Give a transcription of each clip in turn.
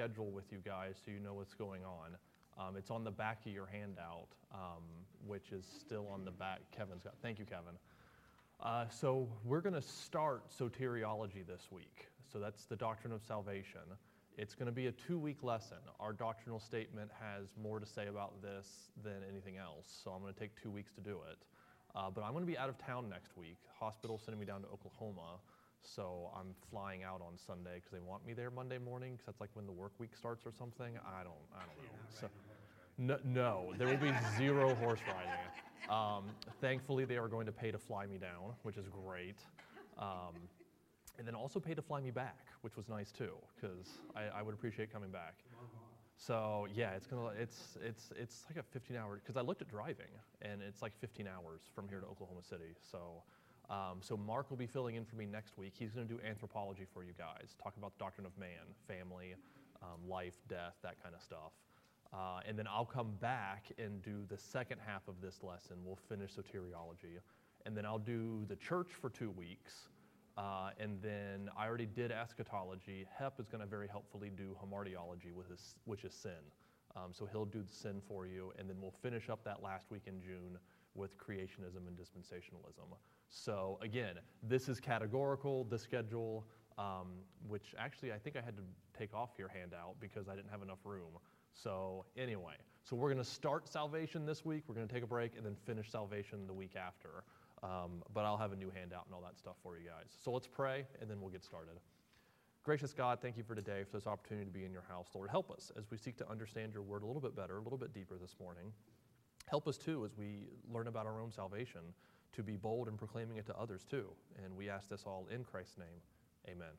schedule with you guys so you know what's going on. It's on the back of your handout, which is still on the back. Thank you, Kevin. So we're going to start soteriology this week. So that's the doctrine of salvation. It's going to be a 2-week lesson. Our doctrinal statement has more to say about this than anything else, so I'm going to take 2 weeks to do it. But I'm going to be out of town next week. Hospital sending me down to Oklahoma, so I'm flying out on Sunday because they want me there Monday morning because that's like when the work week starts or something. I don't know. So, no, there will be zero horse riding. Thankfully, they are going to pay to fly me down, which is great. And then also pay to fly me back, which was nice too, because I would appreciate coming back. So yeah, it's like a 15-hour, because I looked at driving, and it's like 15 hours from here to Oklahoma City. So Mark will be filling in for me next week. He's going to do anthropology for you guys, talk about the doctrine of man, family, life, death, that kind of stuff. And then I'll come back and do the second half of this lesson. We'll finish soteriology. And then I'll do the church for 2 weeks. And then I already did eschatology. Hep is going to very helpfully do hamartiology, which is sin. So he'll do the sin for you, and then we'll finish up that last week in June with creationism and dispensationalism. So again, this is categorical, the schedule, which actually I think I had to take off your handout because I didn't have enough room. So anyway, so we're going to start salvation this week, we're going to take a break, and then finish salvation the week after. But I'll have a new handout and all that stuff for you guys. So let's pray, and then we'll get started. Gracious God, thank you for today, for this opportunity to be in your house. Lord, help us as we seek to understand your word a little bit better, a little bit deeper this morning. Help us, too, as we learn about our own salvation, to be bold in proclaiming it to others, too. And we ask this all in Christ's name. Amen.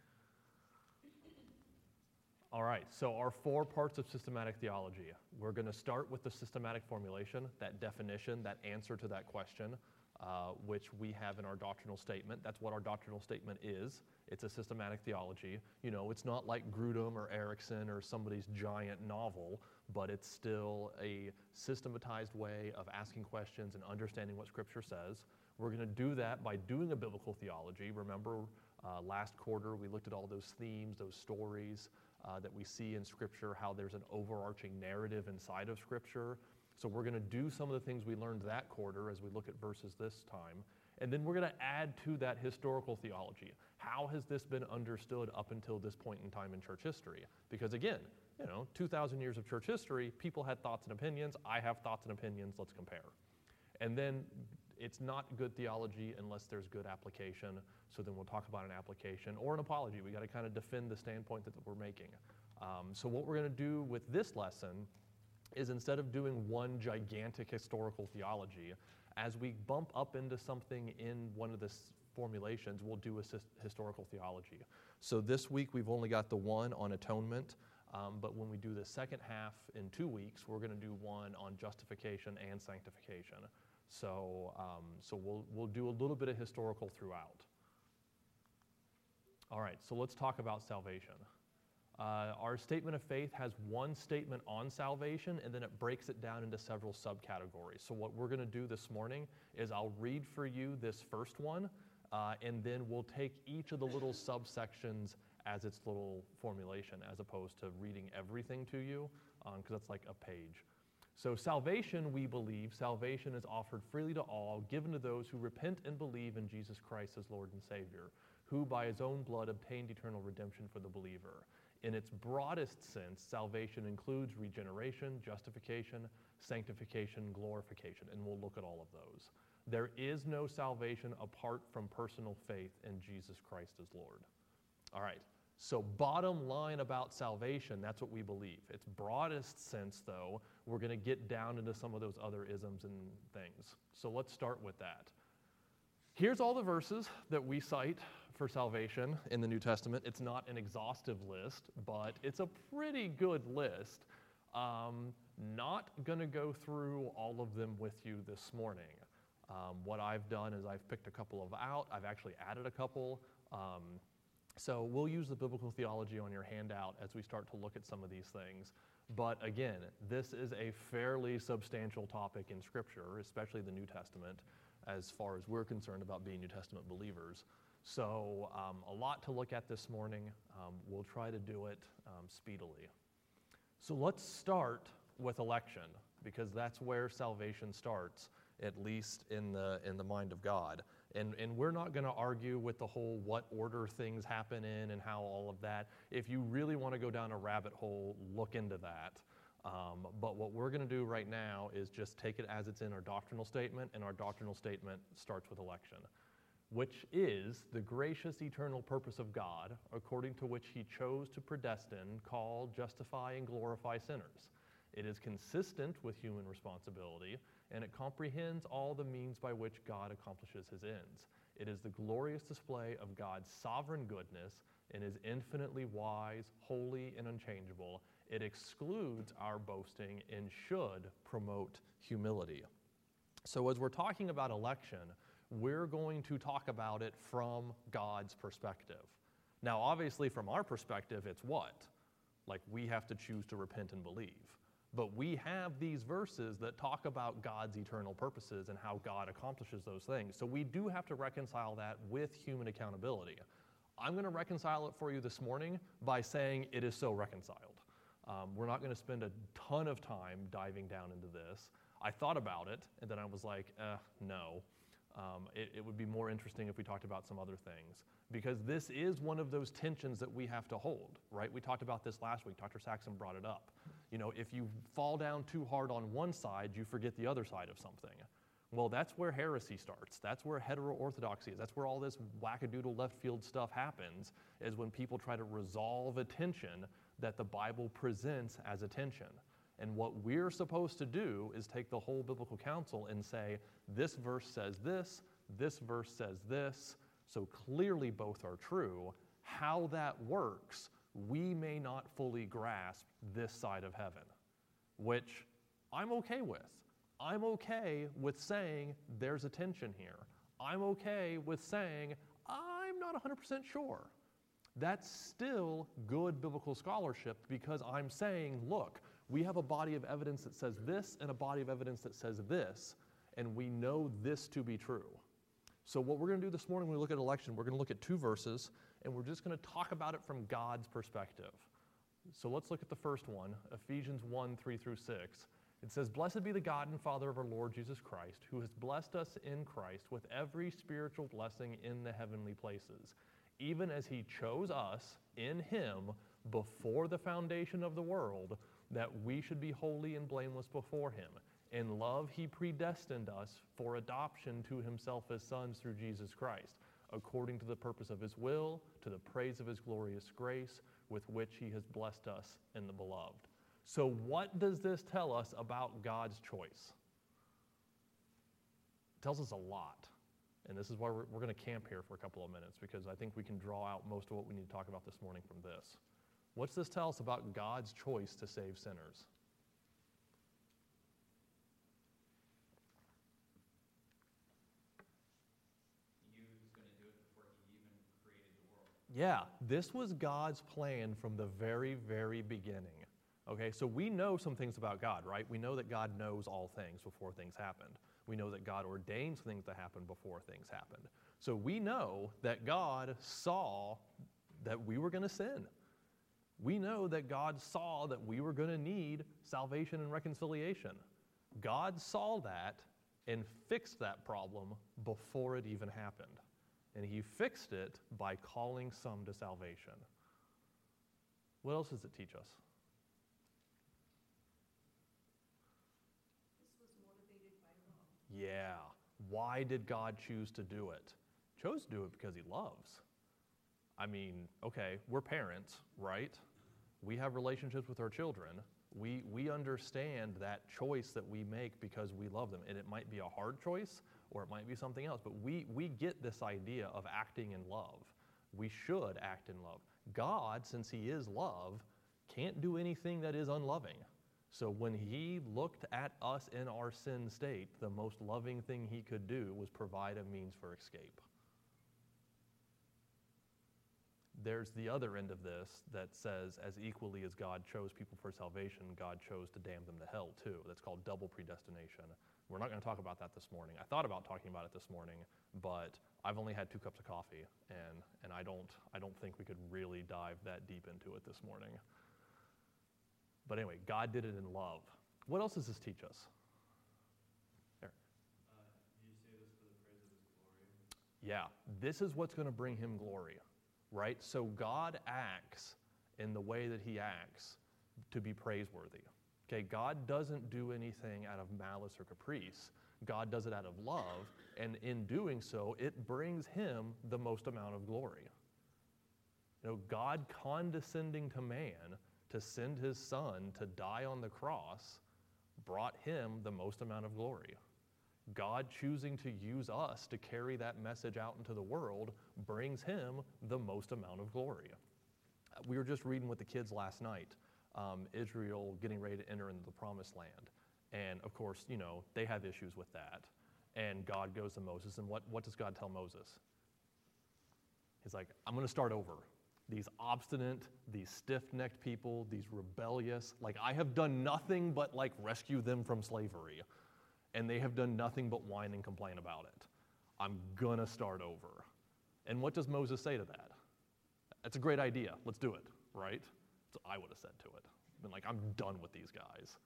All right, so our 4 parts of systematic theology. We're going to start with the systematic formulation, that definition, that answer to that question, which we have in our doctrinal statement. That's what our doctrinal statement is. It's a systematic theology. You know, it's not like Grudem or Erickson or somebody's giant novel, but it's still a systematized way of asking questions and understanding what Scripture says. We're going to do that by doing a biblical theology. Remember, last quarter we looked at all those themes, those stories that we see in Scripture, how there's an overarching narrative inside of Scripture. So we're going to do some of the things we learned that quarter as we look at verses this time. And then we're going to add to that historical theology. How has this been understood up until this point in time in church history? Because again, 2,000 years of church history, people had thoughts and opinions. I have thoughts and opinions. Let's compare. And then it's not good theology unless there's good application. So then we'll talk about an application or an apology. We got to kind of defend the standpoint that we're making. So what we're going to do with this lesson is instead of doing one gigantic historical theology, as we bump up into something in one of the formulations, we'll do a historical theology. So this week we've only got the one on atonement, but when we do the second half in 2 weeks, we're going to do one on justification and sanctification. So we'll do a little bit of historical throughout. All right, so let's talk about salvation. Our statement of faith has one statement on salvation, and then it breaks it down into several subcategories. So what we're going to do this morning is I'll read for you this first one, and then we'll take each of the little subsections as its little formulation, as opposed to reading everything to you, because that's like a page. So salvation, we believe, salvation is offered freely to all, given to those who repent and believe in Jesus Christ as Lord and Savior, who by his own blood obtained eternal redemption for the believer. In its broadest sense, salvation includes regeneration, justification, sanctification, glorification, and we'll look at all of those. There is no salvation apart from personal faith in Jesus Christ as Lord. All right, so bottom line about salvation, that's what we believe. Its broadest sense, though, we're going to get down into some of those other isms and things. So let's start with that. Here's all the verses that we cite for salvation in the New Testament. It's not an exhaustive list, but it's a pretty good list. Not going to go through all of them with you this morning. What I've done is I've picked a couple of out. I've actually added a couple. So we'll use the biblical theology on your handout as we start to look at some of these things. But again, this is a fairly substantial topic in Scripture, especially the New Testament, as far as we're concerned about being New Testament believers. So a lot to look at this morning. We'll try to do it speedily. So let's start with election, because that's where salvation starts, at least in the mind of God. And we're not going to argue with the whole what order things happen in and how all of that. If you really want to go down a rabbit hole, look into that. But what we're going to do right now is just take it as it's in our doctrinal statement, and our doctrinal statement starts with election, which is the gracious eternal purpose of God, according to which he chose to predestine, call, justify, and glorify sinners. It is consistent with human responsibility, and it comprehends all the means by which God accomplishes his ends. It is the glorious display of God's sovereign goodness and is infinitely wise, holy, and unchangeable. It excludes our boasting and should promote humility. So as we're talking about election, we're going to talk about it from God's perspective. Now, obviously, from our perspective, it's what? Like, we have to choose to repent and believe. But we have these verses that talk about God's eternal purposes and how God accomplishes those things. So we do have to reconcile that with human accountability. I'm going to reconcile it for you this morning by saying it is so reconciled. We're not going to spend a ton of time diving down into this. I thought about it, and then I was like, no. It would be more interesting if we talked about some other things, because this is one of those tensions that we have to hold, right? We talked about this last week. Dr. Saxon brought it up. You know, if you fall down too hard on one side, you forget the other side of something. Well, that's where heresy starts. That's where heteroorthodoxy is. That's where all this wackadoodle left field stuff happens, is when people try to resolve a tension that the Bible presents as a tension. And what we're supposed to do is take the whole biblical counsel and say, this verse says this verse says this, so clearly both are true. How that works, we may not fully grasp this side of heaven, which I'm okay with. I'm okay with saying there's a tension here. I'm okay with saying I'm not 100% sure. That's still good biblical scholarship, because I'm saying, look, we have a body of evidence that says this and a body of evidence that says this, and we know this to be true. So what we're going to do this morning when we look at election, we're going to look at two verses, and we're just going to talk about it from God's perspective. So let's look at the first one, Ephesians 1, 3 through 6. It says, "Blessed be the God and Father of our Lord Jesus Christ, who has blessed us in Christ with every spiritual blessing in the heavenly places, even as he chose us in him before the foundation of the world, that we should be holy and blameless before him. In love he predestined us for adoption to himself as sons through Jesus Christ, according to the purpose of his will, to the praise of his glorious grace, with which he has blessed us in the beloved." So what does this tell us about God's choice? It tells us a lot. And this is why we're going to camp here for a couple of minutes, because I think we can draw out most of what we need to talk about this morning from this. What's this tell us about God's choice to save sinners? He knew he was going to do it before he even created the world. Yeah, this was God's plan from the very, very beginning. Okay, so we know some things about God, right? We know that God knows all things before things happened. We know that God ordains things to happen before things happened. So we know that God saw that we were going to sin. We know that God saw that we were going to need salvation and reconciliation. God saw that and fixed that problem before it even happened. And he fixed it by calling some to salvation. What else does it teach us? Yeah. Why did God choose to do it? Chose to do it because he loves. I mean, okay, we're parents, right? We have relationships with our children. We understand that choice that we make because we love them. And it might be a hard choice or it might be something else, but we get this idea of acting in love. We should act in love. God, since he is love, can't do anything that is unloving. So when he looked at us in our sin state, the most loving thing he could do was provide a means for escape. There's the other end of this that says, as equally as God chose people for salvation, God chose to damn them to hell too. That's called double predestination. We're not going to talk about that this morning. I thought about talking about it this morning, but I've only had 2 cups of coffee, and I don't think we could really dive that deep into it this morning. But anyway, God did it in love. What else does this teach us? There. You say this for the praise of his glory. Yeah, this is what's going to bring him glory, right? So God acts in the way that he acts to be praiseworthy. Okay, God doesn't do anything out of malice or caprice. God does it out of love, and in doing so, it brings him the most amount of glory. You know, God condescending to man to send his son to die on the cross brought him the most amount of glory. God choosing to use us to carry that message out into the world brings him the most amount of glory. We were just reading with the kids last night, Israel getting ready to enter into the promised land. And of course, you know, they have issues with that. And God goes to Moses, and what does God tell Moses? He's like, I'm going to start over. These obstinate, these stiff-necked people, these rebellious, like I have done nothing but like rescue them from slavery. And they have done nothing but whine and complain about it. I'm going to start over. And what does Moses say to that? That's a great idea. Let's do it, right? So I would have said to it. Been like, I'm done with these guys.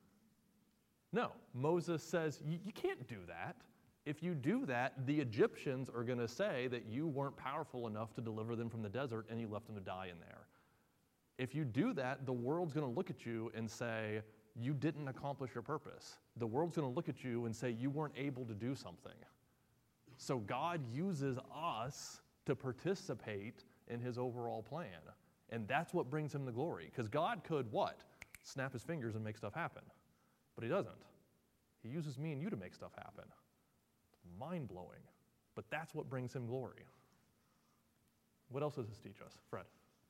No, Moses says, you can't do that. If you do that, the Egyptians are going to say that you weren't powerful enough to deliver them from the desert and you left them to die in there. If you do that, the world's going to look at you and say, you didn't accomplish your purpose. The world's going to look at you and say, you weren't able to do something. So God uses us to participate in his overall plan. And that's what brings him the glory. Because God could what? Snap his fingers and make stuff happen. But he doesn't. He uses me and you to make stuff happen. It's mind-blowing. But that's what brings him glory. What else does this teach us? Fred?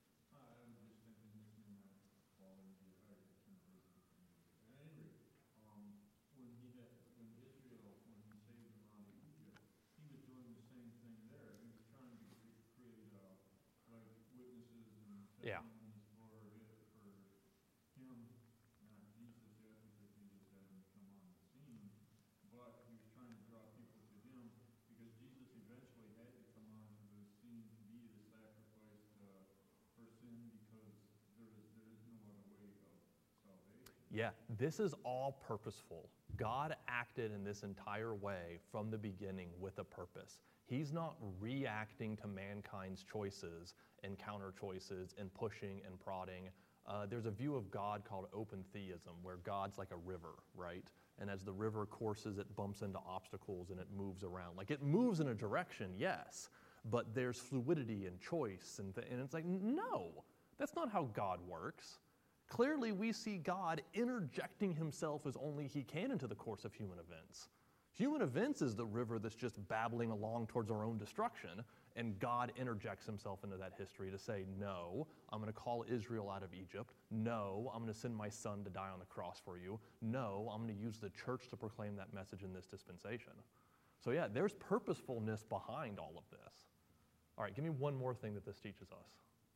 Yeah. For him, not Jesus yet, because Jesus hadn't come on the scene, but he was trying to draw people to him because Jesus eventually had to come onto the scene to be the sacrifice for sin because there is no other way of salvation. Yeah, this is all purposeful. God acted in this entire way from the beginning with a purpose. He's not reacting to mankind's choices and counter choices and pushing and prodding. There's a view of God called open theism, where God's like a river, right? And as the river courses, it bumps into obstacles and it moves around. Like it moves in a direction, yes, but there's fluidity and choice. And it's like, no, that's not how God works. Clearly, we see God interjecting himself as only he can into the course of human events. Human events is the river that's just babbling along towards our own destruction, and God interjects himself into that history to say, no, I'm going to call Israel out of Egypt. No, I'm going to send my son to die on the cross for you. No, I'm going to use the church to proclaim that message in this dispensation. So yeah, there's purposefulness behind all of this. All right, give me one more thing that this teaches us.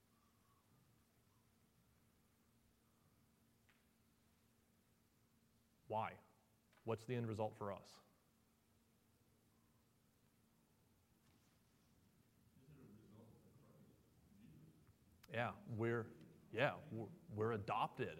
Why? What's the end result for us? Yeah, we're adopted.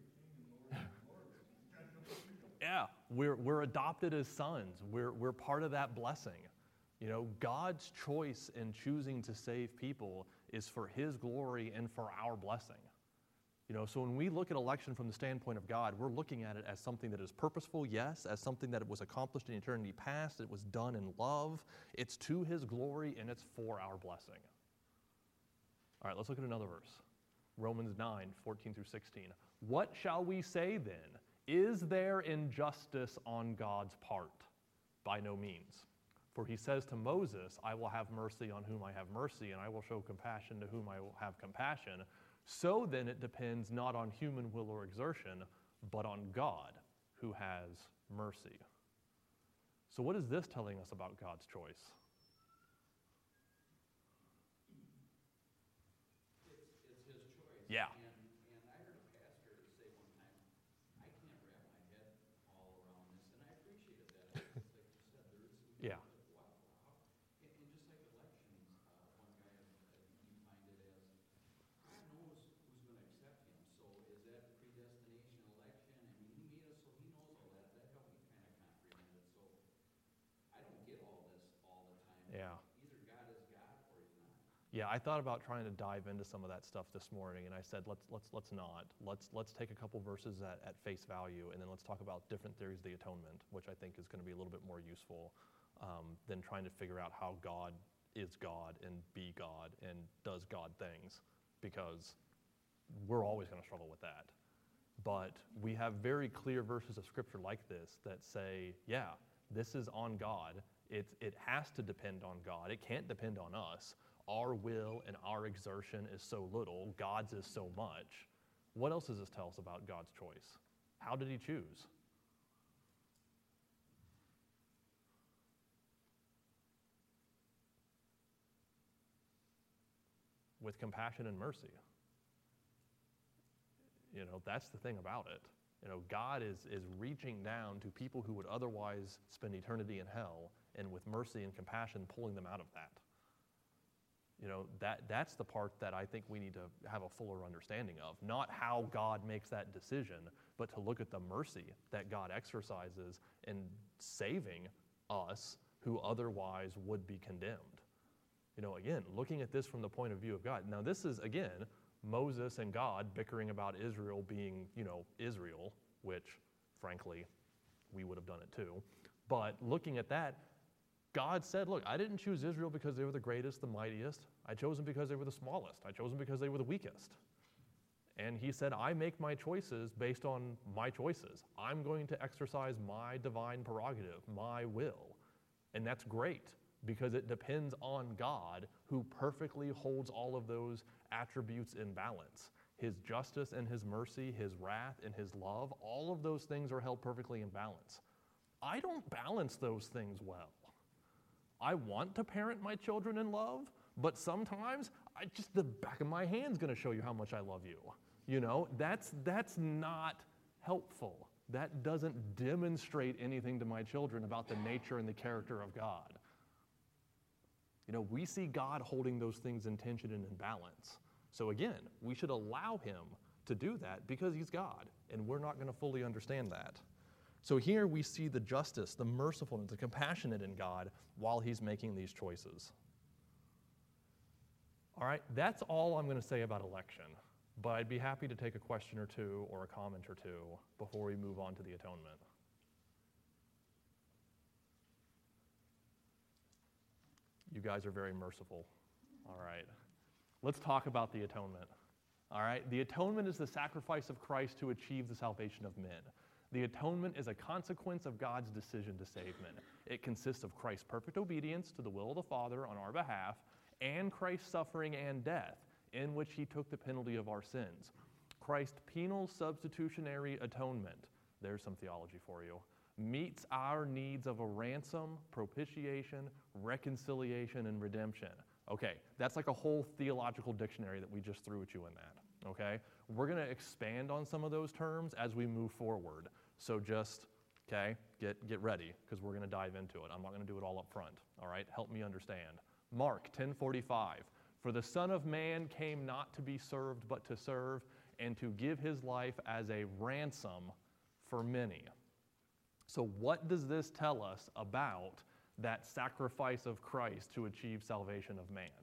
Yeah, we're adopted as sons. We're part of that blessing. You know, God's choice in choosing to save people is for his glory and for our blessing. You know, so when we look at election from the standpoint of God, we're looking at it as something that is purposeful, yes, as something that was accomplished in eternity past, it was done in love, it's to his glory, and it's for our blessing. All right, let's look at another verse. Romans 9, 14 through 16. What shall we say then? Is there injustice on God's part? By no means. For he says to Moses, I will have mercy on whom I have mercy, and I will show compassion to whom I will have compassion. So then it depends not on human will or exertion, but on God who has mercy. So what is this telling us about God's choice? Yeah. And I heard a pastor say one time, I can't wrap my head all around this, and I appreciated that. It's like you said, there is some Yeah. people that, wow, how, and just like elections, one guy, I think he defined it as, God knows who's going to accept him. So is that predestination election? I mean, he made us so he knows all that. That helped me kind of comprehend it. So I don't get all this all the time. Yeah. Either God is God or he's not. Yeah, I thought about trying to dive into some of that stuff this morning, and I said let's not. Let's take a couple verses at face value, and then let's talk about different theories of the atonement, which I think is going to be a little bit more useful than trying to figure out how God is God and be God and does God things, because we're always going to struggle with that. But we have very clear verses of Scripture like this that say, yeah, this is on God. It has to depend on God. It can't depend on us. Our will and our exertion is so little. God's is so much. What else does this tell us about God's choice? How did he choose? With compassion and mercy. That's the thing about it. God is reaching down to people who would otherwise spend eternity in hell, and with mercy and compassion pulling them out of that. That's the part that I think we need to have a fuller understanding of. Not how God makes that decision, but to look at the mercy that God exercises in saving us who otherwise would be condemned. Again, looking at this from the point of view of God. Now this is, again, Moses and God bickering about Israel being, Israel, which, frankly, we would have done it too. But looking at that, God said, look, I didn't choose Israel because they were the greatest, the mightiest. I chose them because they were the smallest. I chose them because they were the weakest. And he said, I make my choices based on my choices. I'm going to exercise my divine prerogative, my will. And that's great, because it depends on God, who perfectly holds all of those attributes in balance. His justice and his mercy, his wrath and his love, all of those things are held perfectly in balance. I don't balance those things well. I want to parent my children in love, but sometimes the back of my hand's going to show you how much I love you. That's not helpful. That doesn't demonstrate anything to my children about the nature and the character of God. We see God holding those things in tension and in balance. So again, we should allow him to do that because he's God, and we're not going to fully understand that. So here we see the justice, the mercifulness, the compassionate in God while he's making these choices. All right, that's all I'm going to say about election, but I'd be happy to take a question or two or a comment or two before we move on to the atonement. You guys are very merciful. All right, let's talk about the atonement. All right, the atonement is the sacrifice of Christ to achieve the salvation of men. The atonement is a consequence of God's decision to save men. It consists of Christ's perfect obedience to the will of the Father on our behalf, and Christ's suffering and death, in which he took the penalty of our sins. Christ's penal substitutionary atonement, there's some theology for you, meets our needs of a ransom, propitiation, reconciliation, and redemption. Okay, that's like a whole theological dictionary that we just threw at you in that, okay? We're going to expand on some of those terms as we move forward. So just, okay, get ready, because we're going to dive into it. I'm not going to do it all up front, all right? Help me understand. Mark 10:45, for the Son of Man came not to be served, but to serve, and to give his life as a ransom for many. So what does this tell us about that sacrifice of Christ to achieve salvation of man?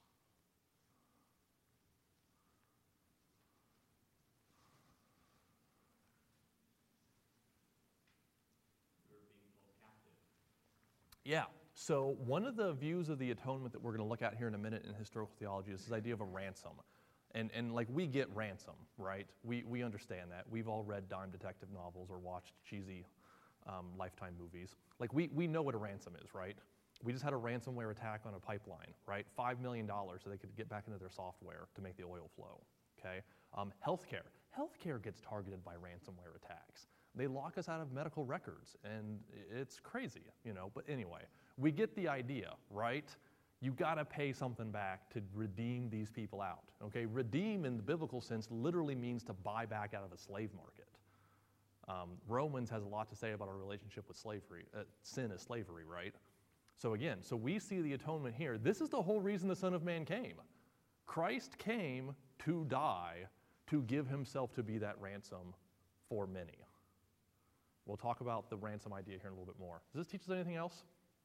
Yeah, so one of the views of the atonement that we're going to look at here in a minute in historical theology is this idea of a ransom. And like, we get ransom, right? We understand that. We've all read dime detective novels or watched cheesy Lifetime movies. Like, we know what a ransom is, right? We just had a ransomware attack on a pipeline, right? $5 million so they could get back into their software to make the oil flow, okay? Healthcare. Healthcare gets targeted by ransomware attacks. They lock us out of medical records, and it's crazy, But anyway, we get the idea, right? You got to pay something back to redeem these people out. Okay, redeem in the biblical sense literally means to buy back out of a slave market. Romans has a lot to say about our relationship with slavery. Sin is slavery, right? So again, we see the atonement here. This is the whole reason the Son of Man came. Christ came to die, to give himself to be that ransom for many. We'll talk about the ransom idea here in a little bit more. Does this teach us anything else?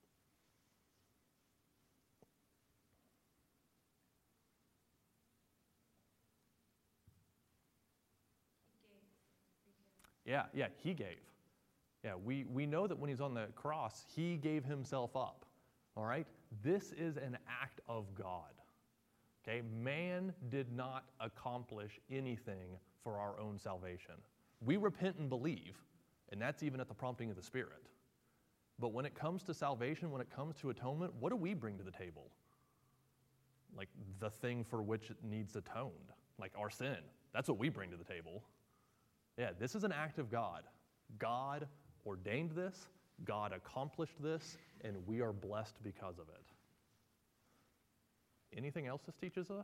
Yeah, he gave. Yeah, we know that when he's on the cross, he gave himself up. All right? This is an act of God. Okay? Man did not accomplish anything for our own salvation. We repent and believe, and that's even at the prompting of the Spirit. But when it comes to salvation, when it comes to atonement, what do we bring to the table? Like the thing for which it needs atoned, like our sin. That's what we bring to the table. Yeah, this is an act of God. God ordained this, God accomplished this, and we are blessed because of it. Anything else this teaches us?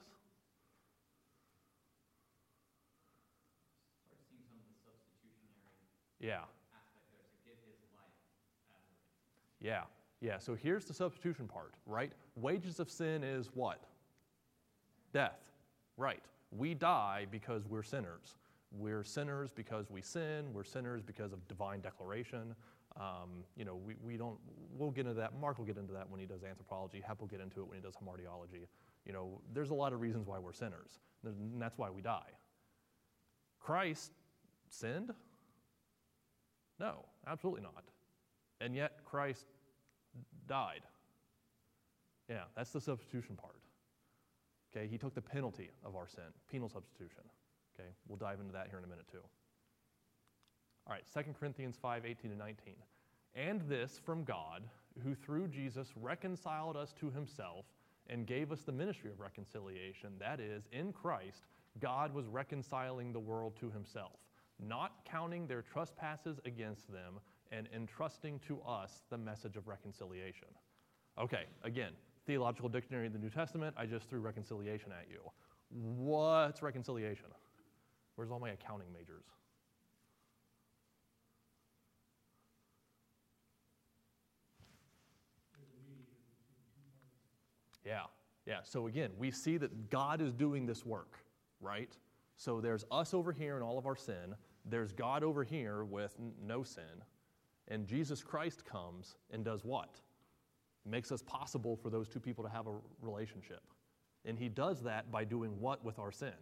Start seeing some of the substitutionary Yeah. aspect there, to give his life as a Yeah. So here's the substitution part, right? Wages of sin is what? Death. Right. We die because we're sinners. We're sinners because we sin. We're sinners because of divine declaration. We'll get into that. Mark will get into that when he does anthropology. Hep will get into it when he does hamartiology. There's a lot of reasons why we're sinners, and that's why we die. Christ sinned? No, absolutely not. And yet Christ died. Yeah, that's the substitution part. Okay, he took the penalty of our sin, penal substitution. Okay, we'll dive into that here in a minute too. All right, 2 Corinthians 5:18-19. And this from God, who through Jesus reconciled us to himself and gave us the ministry of reconciliation. That is, in Christ, God was reconciling the world to himself, not counting their trespasses against them, and entrusting to us the message of reconciliation. Okay, again, Theological Dictionary of the New Testament, I just threw reconciliation at you. What's reconciliation? Where's all my accounting majors? Yeah. So again, we see that God is doing this work, right? So there's us over here and all of our sin. There's God over here with no sin. And Jesus Christ comes and does what? Makes us possible for those two people to have a relationship. And he does that by doing what with our sin?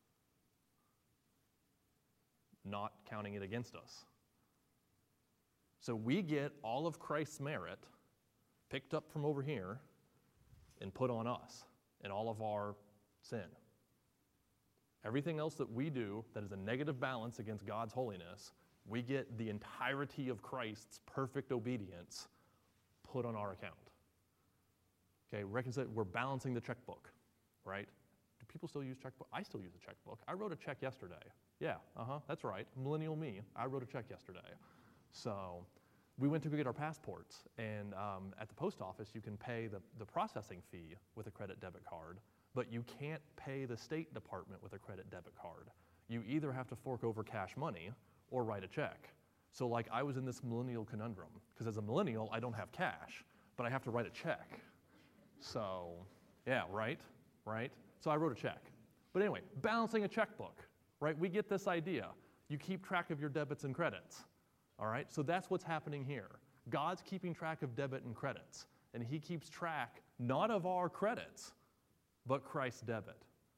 Not counting it against us. So we get all of Christ's merit picked up from over here and put on us and all of our sin. Everything else that we do that is a negative balance against God's holiness, we get the entirety of Christ's perfect obedience put on our account. Okay, we're balancing the checkbook, right? Do people still use checkbook? I still use a checkbook. I wrote a check yesterday. Yeah, that's right. Millennial me. I wrote a check yesterday. So we went to go get our passports, and at the post office, you can pay the processing fee with a credit debit card, but you can't pay the State Department with a credit debit card. You either have to fork over cash money or write a check. So I was in this millennial conundrum, because as a millennial, I don't have cash, but I have to write a check. So, yeah, right? So I wrote a check. But anyway, balancing a checkbook, right? We get this idea. You keep track of your debits and credits, all right? So that's what's happening here. God's keeping track of debit and credits, and he keeps track not of our credits, but Christ's debit.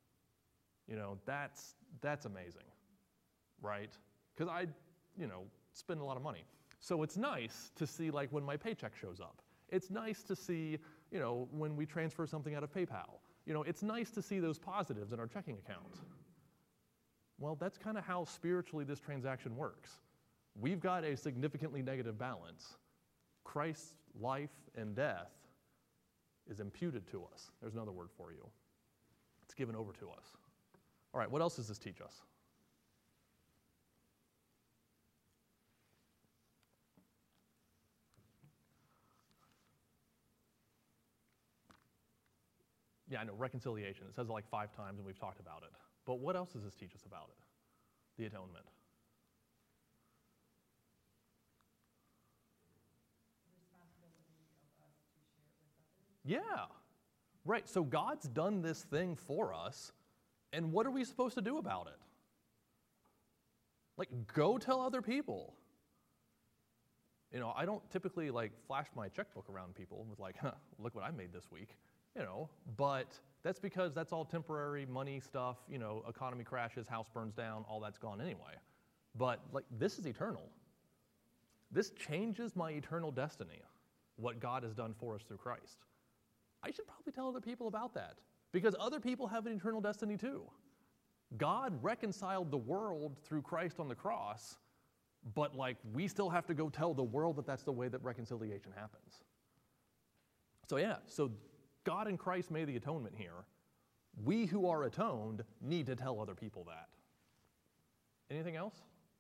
That's amazing, right? Because I spend a lot of money. So it's nice to see when my paycheck shows up. It's nice to see, when we transfer something out of PayPal. It's nice to see those positives in our checking account. Well, that's kind of how spiritually this transaction works. We've got a significantly negative balance. Christ's life and death is imputed to us. There's another word for you. It's given over to us. All right, what else does this teach us? Yeah, I know, reconciliation. It says it like 5 times, and we've talked about it. But what else does this teach us about it? The atonement. Yeah, right. So God's done this thing for us, and what are we supposed to do about it? Like, go tell other people. You know, I don't typically like flash my checkbook around people with like, huh, look what I made this week, you know, but that's because that's all temporary money stuff, you know, economy crashes, house burns down, all that's gone anyway. But like, this is eternal. This changes my eternal destiny, what God has done for us through Christ. I should probably tell other people about that because other people have an eternal destiny too. God reconciled the world through Christ on the cross, but like we still have to go tell the world that that's the way that reconciliation happens. So yeah, so God and Christ made the atonement here. We who are atoned need to tell other people that. Anything else?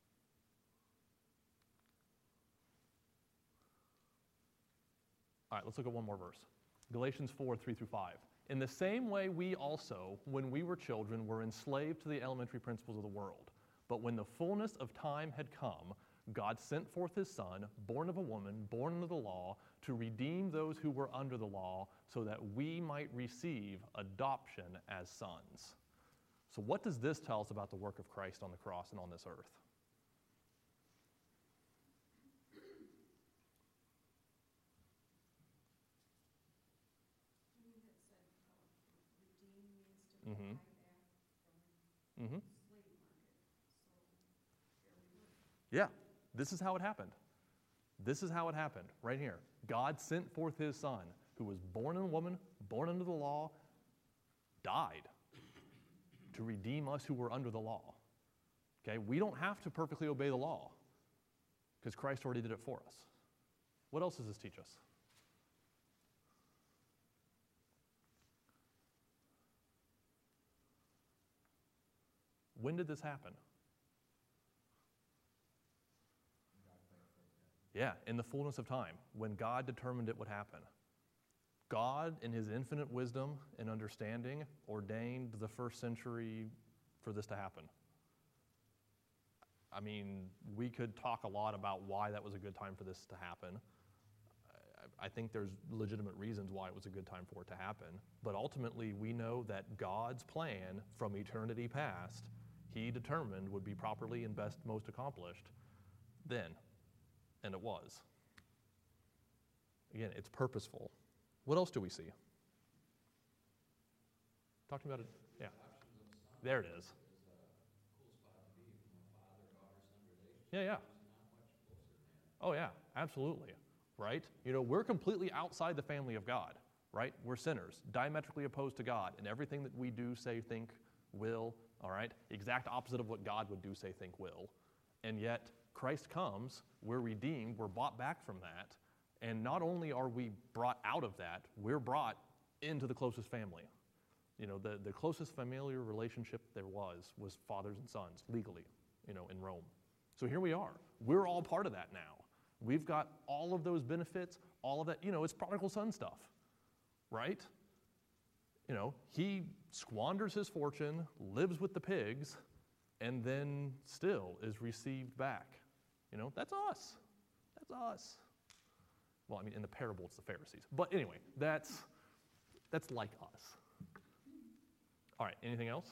All right, let's look at one more verse. Galatians 4, 3 through 5. In the same way, we also, when we were children, were enslaved to the elementary principles of the world. But when the fullness of time had come, God sent forth his Son, born of a woman, born under the law, to redeem those who were under the law, so that we might receive adoption as sons. So what does this tell us about the work of Christ on the cross and on this earth? Mm-hmm. Mm-hmm. Yeah, this is how it happened. This is how it happened, right here. God sent forth his Son, who was born in a woman, born under the law, died to redeem us who were under the law. Okay, we don't have to perfectly obey the law because Christ already did it for us. What else does this teach us? When did this happen? Yeah, in the fullness of time, when God determined it would happen. God, in his infinite wisdom and understanding, ordained the first century for this to happen. I mean, we could talk a lot about why that was a good time for this to happen. I think there's legitimate reasons why it was a good time for it to happen. But ultimately, we know that God's plan from eternity past, he determined would be properly and best most accomplished then. And it was. Again, it's purposeful. What else do we see? Talking about it, yeah. There it is. Yeah, yeah. Oh, yeah, absolutely. Right? You know, we're completely outside the family of God, right? We're sinners, diametrically opposed to God, and everything that we do, say, think, will, all right? Exact opposite of what God would do, say, think, will. And yet, Christ comes, we're redeemed, we're bought back from that, and not only are we brought out of that, we're brought into the closest family. You know, the closest familial relationship there was fathers and sons, legally, you know, in Rome. So here we are. We're all part of that now. We've got all of those benefits, all of that, you know, it's prodigal son stuff, right? You know, he squanders his fortune, lives with the pigs, and then still is received back. You know, that's us. That's us. Well, I mean, in the parable, it's the Pharisees. But anyway, that's like us. All right, anything else?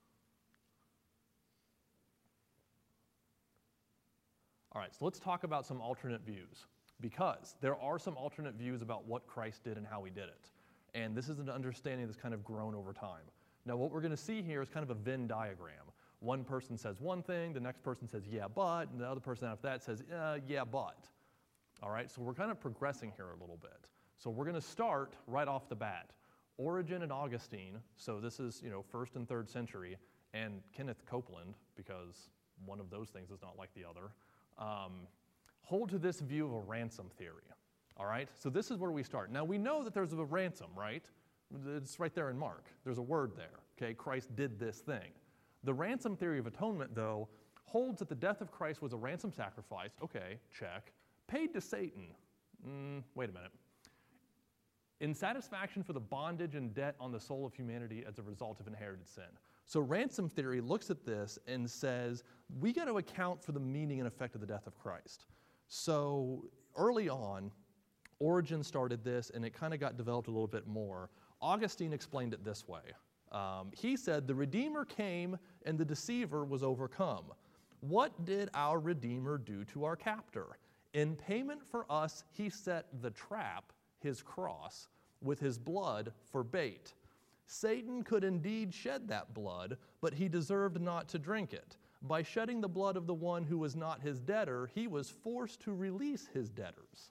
All right, so let's talk about some alternate views, because there are some alternate views about what Christ did and how he did it. And this is an understanding that's kind of grown over time. Now, what we're going to see here is kind of a Venn diagram. One person says one thing, the next person says, yeah, but, and the other person after that says, yeah, but. All right, so we're kind of progressing here a little bit. So we're going to start right off the bat. Origen and Augustine, so this is, you know, 1st and 3rd century, and Kenneth Copeland, because one of those things is not like the other, hold to this view of a ransom theory. All right, so this is where we start. Now, we know that there's a ransom, right? It's right there in Mark. There's a word there, okay? Christ did this thing. The ransom theory of atonement, though, holds that the death of Christ was a ransom sacrifice, okay, check, paid to Satan. Wait a minute. in satisfaction for the bondage and debt on the soul of humanity as a result of inherited sin. So ransom theory looks at this and says, we got to account for the meaning and effect of the death of Christ. So early on, Origen started this, and it kind of got developed a little bit more. Augustine explained it this way. He said, the Redeemer came and the deceiver was overcome. What did our Redeemer do to our captor? In payment for us, he set the trap, his cross, with his blood for bait. Satan could indeed shed that blood, but he deserved not to drink it. By shedding the blood of the one who was not his debtor, he was forced to release his debtors.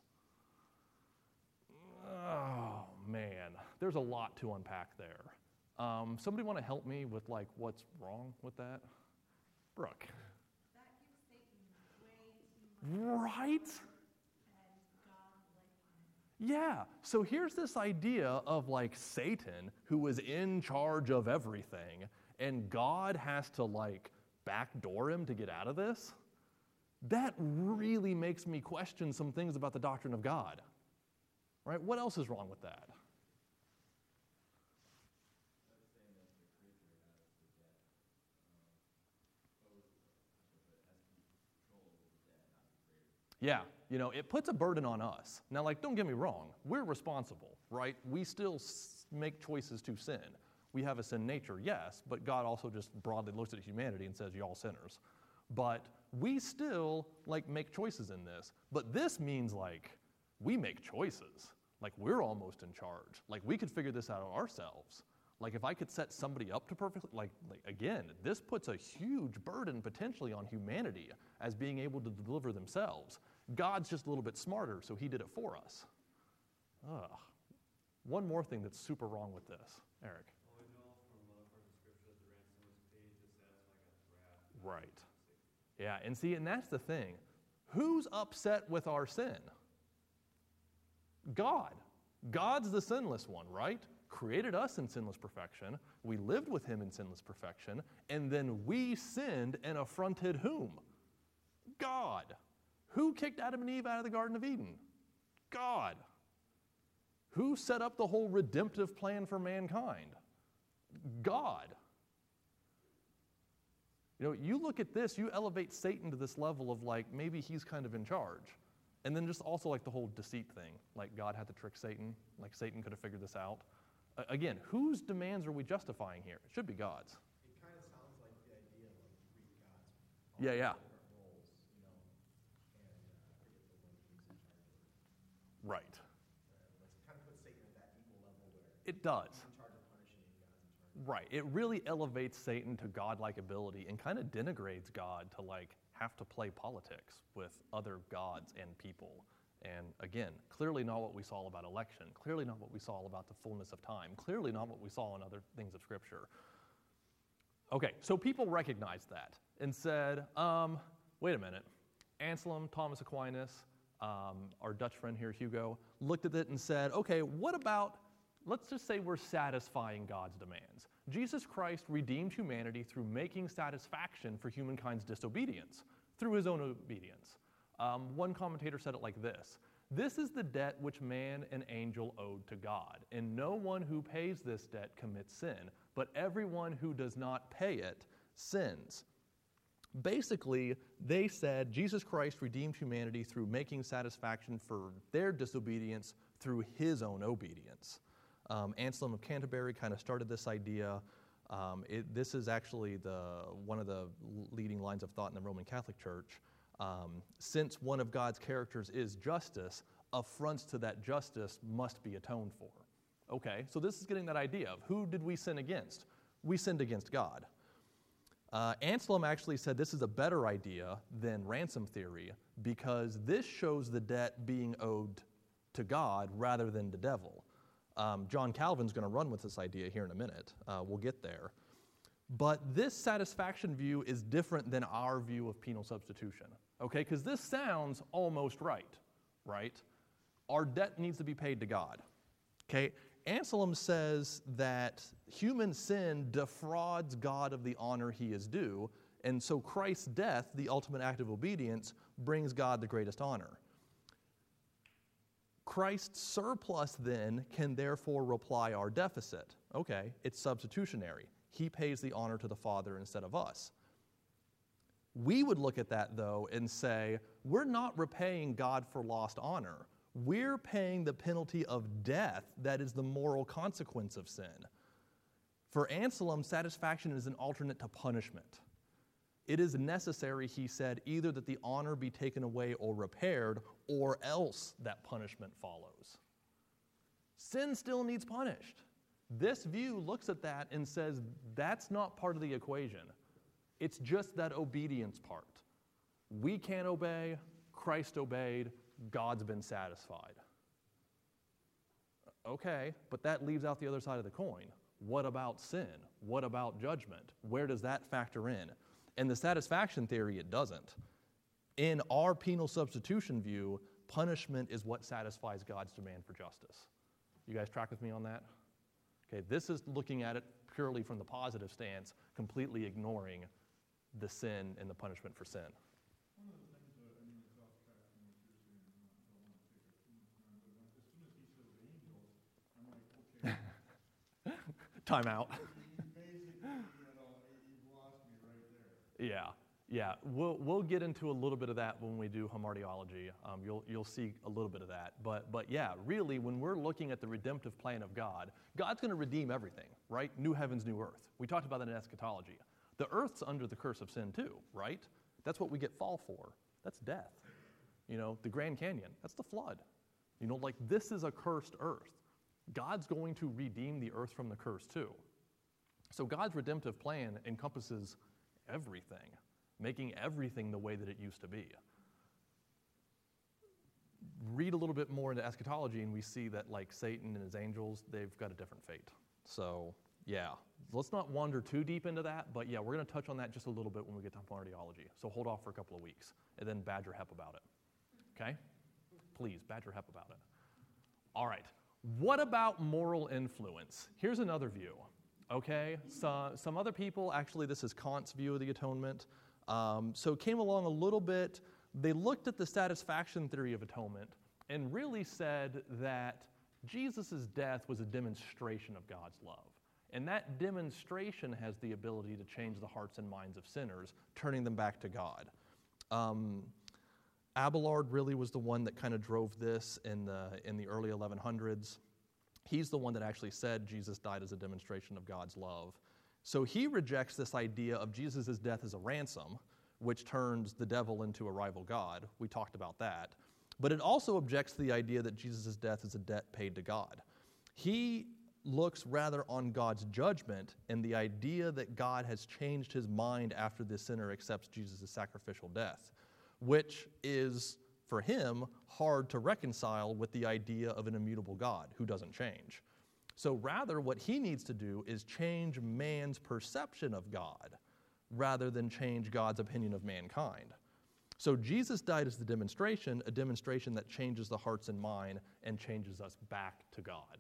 Oh, man. There's a lot to unpack there. Somebody want to help me with, what's wrong with that? Brooke. That gives Satan way too much. Right? And God Yeah. So here's this idea of, Satan, who is in charge of everything, and God has to, backdoor him to get out of this. That really makes me question some things about the doctrine of God. Right? What else is wrong with that? Yeah, it puts a burden on us. Now, don't get me wrong, we're responsible, right? We still make choices to sin. We have a sin nature, yes, but God also just broadly looks at humanity and says, you're all sinners. But we still, make choices in this. But this means, we make choices. We're almost in charge. We could figure this out ourselves. If I could set somebody up to perfectly, again, this puts a huge burden potentially on humanity as being able to deliver themselves. God's just a little bit smarter, so he did it for us. Ugh. One more thing that's super wrong with this. Eric. Well, we know from other parts of Scripture that the ransom was paid to satisfy God's wrath. Right. Yeah, and that's the thing. Who's upset with our sin? God. God's the sinless one, right? Created us in sinless perfection. We lived with him in sinless perfection. And then we sinned and affronted whom? God. Who kicked Adam and Eve out of the Garden of Eden? God. Who set up the whole redemptive plan for mankind? God. You look at this, you elevate Satan to this level of maybe he's kind of in charge. And then just also the whole deceit thing, God had to trick Satan, Satan could have figured this out. Again, whose demands are we justifying here? It should be God's. It kind of sounds like the idea of Greek gods. Yeah. Different roles, and I forget the one who's in charge of it. Right. It kind of puts Satan at that equal level where It does. he's in charge of punishing and God's in charge of Right. It really elevates Satan to godlike ability and kind of denigrates God to have to play politics with other gods and people. And again, clearly not what we saw about election, clearly not what we saw about the fullness of time, clearly not what we saw in other things of Scripture. Okay, so people recognized that and said, wait a minute. Anselm, Thomas Aquinas, our Dutch friend here, Hugo, looked at it and said, okay, what about, let's just say we're satisfying God's demands. Jesus Christ redeemed humanity through making satisfaction for humankind's disobedience, through his own obedience. One commentator said it like this: this is the debt which man and angel owed to God, and no one who pays this debt commits sin, but everyone who does not pay it sins. Basically, they said Jesus Christ redeemed humanity through making satisfaction for their disobedience through his own obedience. Anselm of Canterbury kind of started this idea. This is actually one of the leading lines of thought in the Roman Catholic Church. Since one of God's characters is justice, affronts to that justice must be atoned for. Okay, so this is getting that idea of who did we sin against? We sinned against God. Anselm actually said this is a better idea than ransom theory because this shows the debt being owed to God rather than the devil. John Calvin's going to run with this idea here in a minute. We'll get there. But this satisfaction view is different than our view of penal substitution, okay? Because this sounds almost right? Our debt needs to be paid to God, okay? Anselm says that human sin defrauds God of the honor he is due, and so Christ's death, the ultimate act of obedience, brings God the greatest honor. Christ's surplus then can therefore reply our deficit. Okay, it's substitutionary. He pays the honor to the Father instead of us. We would look at that, though, and say, we're not repaying God for lost honor. We're paying the penalty of death that is the moral consequence of sin. For Anselm, satisfaction is an alternate to punishment. It is necessary, he said, either that the honor be taken away or repaired, or else that punishment follows. Sin still needs punished. This view looks at that and says that's not part of the equation. It's just that obedience part. We can't obey, Christ obeyed, God's been satisfied. Okay, but that leaves out the other side of the coin. What about sin? What about judgment? Where does that factor in? In the satisfaction theory, it doesn't. In our penal substitution view, punishment is what satisfies God's demand for justice. You guys track with me on that? Okay, this is looking at it purely from the positive stance, completely ignoring the sin and the punishment for sin. One of the things that, I mean, it's off track from what you're saying, and I don't want to take up too much time, but as soon as he says angels, I'm like, okay. Time out. You basically, you've lost me right there. Yeah. We'll get into a little bit of that when we do hamartiology. You'll see a little bit of that. But yeah, really, when we're looking at the redemptive plan of God, God's going to redeem everything, right? New heavens, new earth. We talked about that in eschatology. The earth's under the curse of sin too, right? That's what we get fall for. That's death. The Grand Canyon, that's the flood. This is a cursed earth. God's going to redeem the earth from the curse too. So God's redemptive plan encompasses everything, making everything the way that it used to be. Read a little bit more into eschatology and we see that Satan and his angels, they've got a different fate. So yeah, let's not wander too deep into that, but yeah, we're going to touch on that just a little bit when we get to hamartiology. So hold off for a couple of weeks and then badger Hep about it. Okay? Please, badger Hep about it. All right. What about moral influence? Here's another view. Okay, so some other people, actually this is Kant's view of the atonement, so it came along a little bit. They looked at the satisfaction theory of atonement and really said that Jesus' death was a demonstration of God's love. And that demonstration has the ability to change the hearts and minds of sinners, turning them back to God. Abelard really was the one that kind of drove this in the early 1100s. He's the one that actually said Jesus died as a demonstration of God's love. So he rejects this idea of Jesus' death as a ransom, which turns the devil into a rival God. We talked about that. But it also objects to the idea that Jesus' death is a debt paid to God. He looks rather on God's judgment and the idea that God has changed his mind after the sinner accepts Jesus' sacrificial death, which is, for him, hard to reconcile with the idea of an immutable God who doesn't change. So rather, what he needs to do is change man's perception of God rather than change God's opinion of mankind. So Jesus died as the demonstration, a demonstration that changes the hearts and mind and changes us back to God.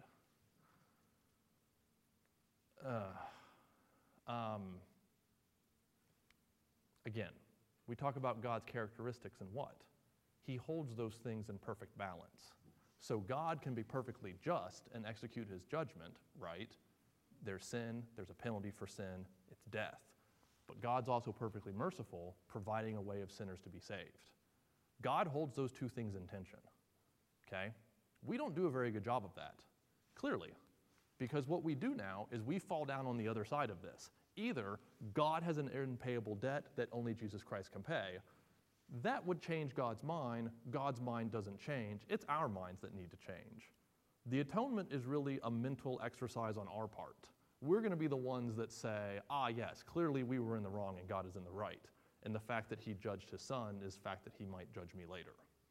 Again, we talk about God's characteristics and what? He holds those things in perfect balance. So God can be perfectly just and execute his judgment, right? There's sin, there's a penalty for sin, it's death. But God's also perfectly merciful, providing a way of sinners to be saved. God holds those two things in tension, okay? We don't do a very good job of that, clearly, because what we do now is we fall down on the other side of this. Either God has an unpayable debt that only Jesus Christ can pay. That would change God's mind. God's mind doesn't change. It's our minds that need to change. The atonement is really a mental exercise on our part. We're going to be the ones that say, yes, clearly we were in the wrong and God is in the right. And the fact that he judged his son is the fact that he might judge me later.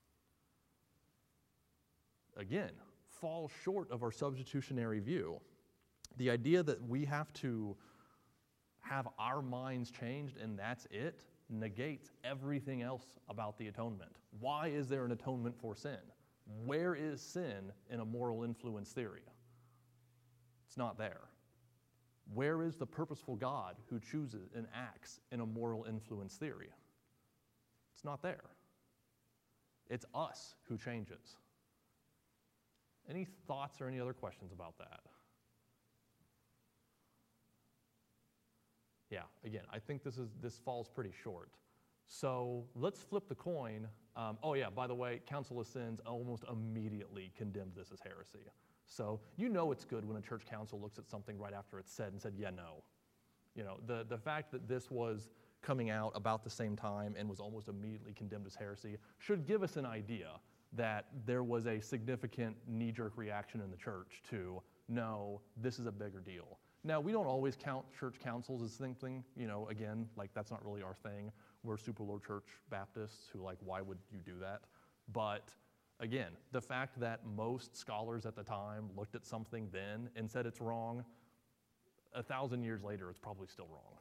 Again, fall short of our substitutionary view. The idea that we have to have our minds changed and that's it negates everything else about the atonement. Why is there an atonement for sin? Where is sin in a moral influence theory? It's not there. Where is the purposeful God who chooses and acts in a moral influence theory? It's not there. It's us who changes. Any thoughts or any other questions about that? Yeah, again, I think this falls pretty short. So let's flip the coin. Oh yeah, by the way, Council of Sins almost immediately condemned this as heresy. So you know it's good when a church council looks at something right after it's said and said, yeah, no. You know, the fact that this was coming out about the same time and was almost immediately condemned as heresy should give us an idea that there was a significant knee-jerk reaction in the church to, no, this is a bigger deal. Now, we don't always count church councils as something, you know, again, like that's not really our thing. We're super low church Baptists who like, why would you do that? But again, the fact that most scholars at the time looked at something then and said it's wrong, 1,000 years later, it's probably still wrong.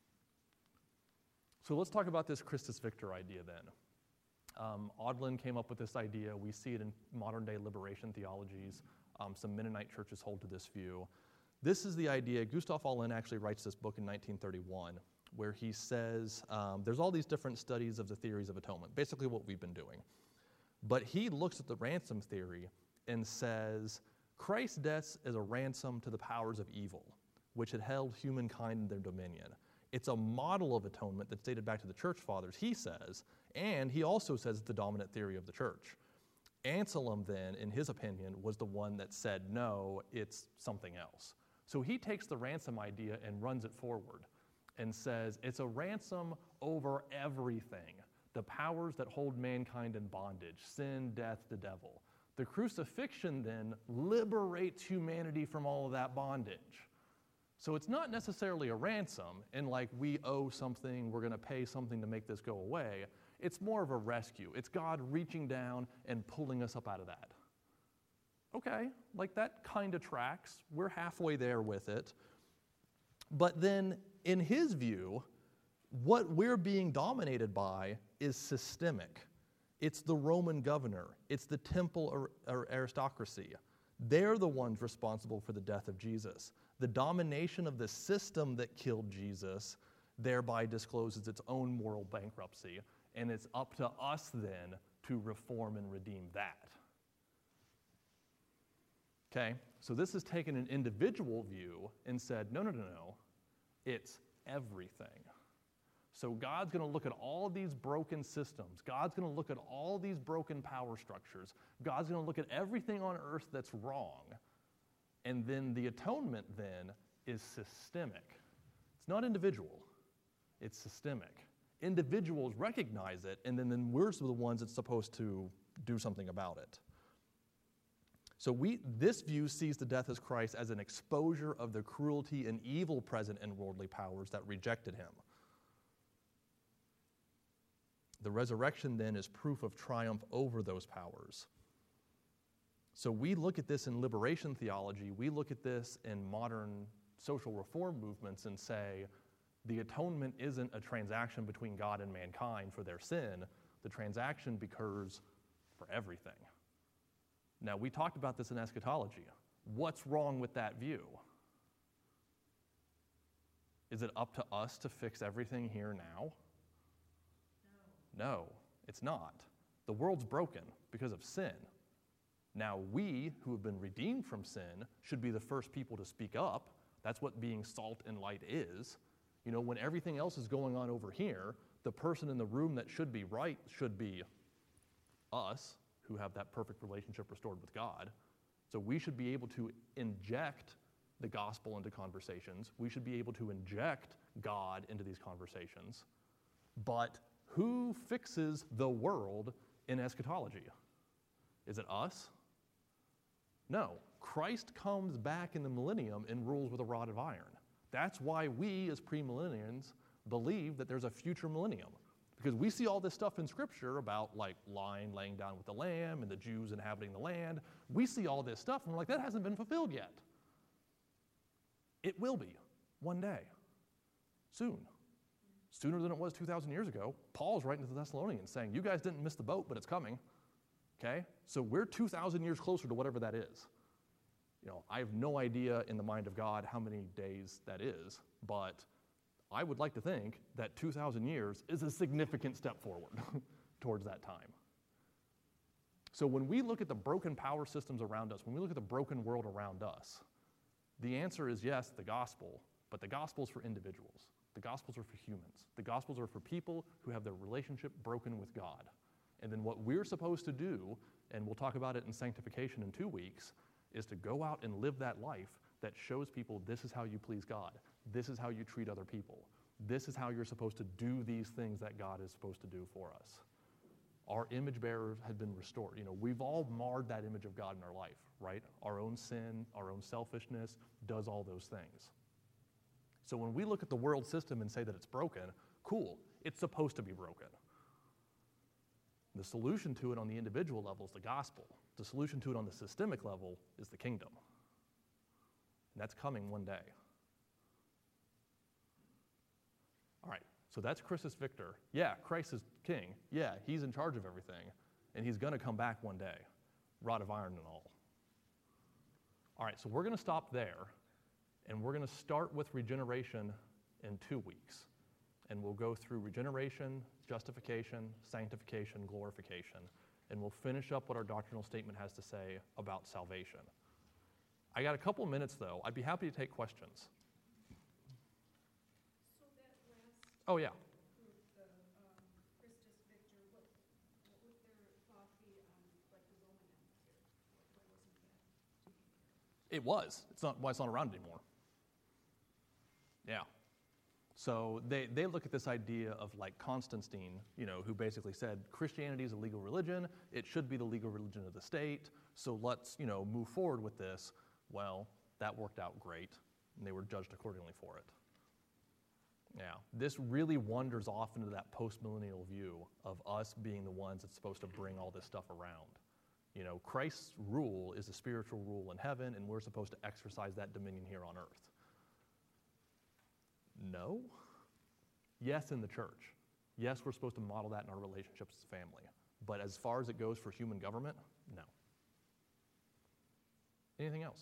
So let's talk about this Christus Victor idea then. Audlin came up with this idea. We see it in modern day liberation theologies. Some Mennonite churches hold to this view. This is the idea. Gustav Aulin actually writes this book in 1931 where he says there's all these different studies of the theories of atonement, basically what we've been doing. But he looks at the ransom theory and says Christ's death is a ransom to the powers of evil, which had held humankind in their dominion. It's a model of atonement that's dated back to the church fathers, he says, and he also says it's the dominant theory of the church. Anselm then, in his opinion, was the one that said, no, it's something else. So he takes the ransom idea and runs it forward and says it's a ransom over everything, the powers that hold mankind in bondage, sin, death, the devil. The crucifixion then liberates humanity from all of that bondage. So it's not necessarily a ransom and like we owe something, we're going to pay something to make this go away. It's more of a rescue. It's God reaching down and pulling us up out of that. Okay, like that kind of tracks. We're halfway there with it. But then in his view, what we're being dominated by is systemic. It's the Roman governor. It's the temple aristocracy. They're the ones responsible for the death of Jesus. The domination of the system that killed Jesus thereby discloses its own moral bankruptcy, and it's up to us then to reform and redeem that. Okay, so this has taken an individual view and said, no, it's everything. So God's going to look at all these broken systems. God's going to look at all these broken power structures. God's going to look at everything on earth that's wrong. And then the atonement then is systemic. It's not individual. It's systemic. Individuals recognize it, and then we're the ones that's supposed to do something about it. So this view sees the death of Christ as an exposure of the cruelty and evil present in worldly powers that rejected him. The resurrection then is proof of triumph over those powers. So we look at this in liberation theology, we look at this in modern social reform movements and say, the atonement isn't a transaction between God and mankind for their sin. The transaction occurs for everything. Now, we talked about this in eschatology. What's wrong with that view? Is it up to us to fix everything here now? No, it's not. The world's broken because of sin. Now, we who have been redeemed from sin should be the first people to speak up. That's what being salt and light is. You know, when everything else is going on over here, the person in the room that should be right should be us, who have that perfect relationship restored with God. So we should be able to inject the gospel into conversations. We should be able to inject God into these conversations. But who fixes the world in eschatology? Is it us? No. Christ comes back in the millennium and rules with a rod of iron. That's why we, as premillennials, believe that there's a future millennium. Because we see all this stuff in Scripture about like laying down with the Lamb and the Jews inhabiting the land. We see all this stuff and we're like, that hasn't been fulfilled yet. It will be one day, soon. Sooner than it was 2,000 years ago. Paul's writing to the Thessalonians saying, you guys didn't miss the boat, but it's coming. Okay? So we're 2,000 years closer to whatever that is. You know, I have no idea in the mind of God how many days that is, but I would like to think that 2,000 years is a significant step forward towards that time. So when we look at the broken power systems around us, when we look at the broken world around us, the answer is yes, the gospel, but the gospel's for individuals. The gospels are for humans. The gospels are for people who have their relationship broken with God. And then what we're supposed to do, and we'll talk about it in sanctification in 2 weeks, is to go out and live that life that shows people this is how you please God. This is how you treat other people. This is how you're supposed to do these things that God is supposed to do for us. Our image bearers have been restored. We've all marred that image of God in our life, right? Our own sin, our own selfishness does all those things. So when we look at the world system and say that it's broken, cool, it's supposed to be broken. The solution to it on the individual level is the gospel. The solution to it on the systemic level is the kingdom. And that's coming one day. All right, so that's Christus Victor. Yeah, Christ is king. Yeah, he's in charge of everything. And he's going to come back one day, rod of iron and all. All right, so we're going to stop there. And we're going to start with regeneration in 2 weeks. And we'll go through regeneration, justification, sanctification, glorification. And we'll finish up what our doctrinal statement has to say about salvation. I got a couple minutes, though. I'd be happy to take questions. So that last Oh, yeah. group, the Christus Victor, what would their thought be on like the Roman Empire? Why wasn't that taken care of? It was. It's not why it's not around anymore. Yeah. So they look at this idea of like Constantine, who basically said Christianity is a legal religion. It should be the legal religion of the state. So let's, move forward with this. Well, that worked out great, and they were judged accordingly for it. Yeah. This really wanders off into that post-millennial view of us being the ones that's supposed to bring all this stuff around. Christ's rule is a spiritual rule in heaven, and we're supposed to exercise that dominion here on earth. No. Yes, in the church. Yes, we're supposed to model that in our relationships as a family. But as far as it goes for human government, no. Anything else?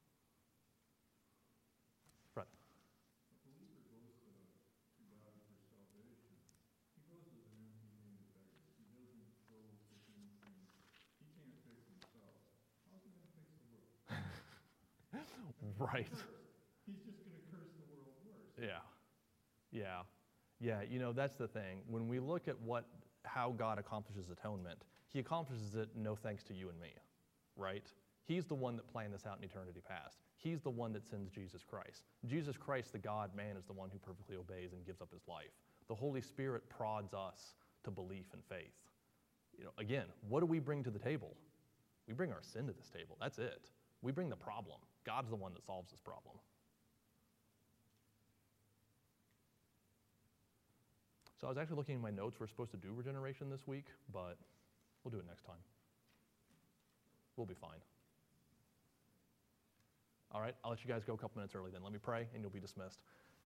Fred. A believer goes to God for salvation. He goes as an empty-handed beggar. He doesn't go with anything. He can't fix himself. How's he going to fix the world? Right. He's just going to curse the world worse. Yeah. That's the thing. When we look at how God accomplishes atonement, he accomplishes it no thanks to you and me, right? He's the one that planned this out in eternity past. He's the one that sends Jesus Christ. Jesus Christ, the God-man, is the one who perfectly obeys and gives up his life. The Holy Spirit prods us to belief and faith. Again, what do we bring to the table? We bring our sin to this table. That's it. We bring the problem. God's the one that solves this problem. So I was actually looking in my notes. We're supposed to do regeneration this week, but we'll do it next time. We'll be fine. All right, I'll let you guys go a couple minutes early then. Let me pray, and you'll be dismissed.